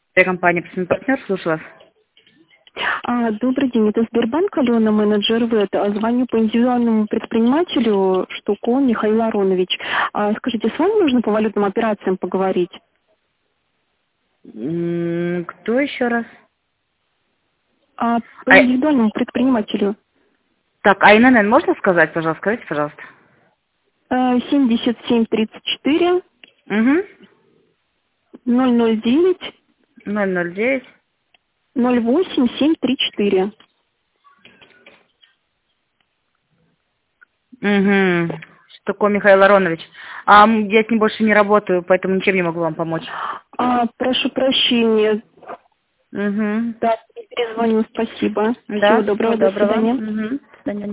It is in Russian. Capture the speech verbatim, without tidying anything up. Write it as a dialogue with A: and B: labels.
A: Компания «Партнер», слушаю вас.
B: А, добрый день, это Сбербанк, Алена, менеджер ВЭД. А, звоню по индивидуальному предпринимателю Штукон Михаил Аронович. А, скажите, с вами нужно по валютным операциям поговорить?
A: М, Кто еще раз?
B: А, по
A: А,
B: индивидуальному предпринимателю.
A: так, а ИНН можно сказать, пожалуйста? Скажите, пожалуйста.
B: А, семьдесят семь тридцать четыре
A: Угу.
B: ноль ноль девять
A: ноль ноль девять.
B: ноль восемь семь три четыре.
A: Угу. Такой Михаил Аронович. А м, я с ним больше не работаю, поэтому ничем не могу вам помочь.
B: А, прошу прощения.
A: Угу.
B: Да, перезвоню, спасибо. Всего
A: Да, всего
B: доброго, до
A: доброго.
B: свидания.
A: Угу. До свидания.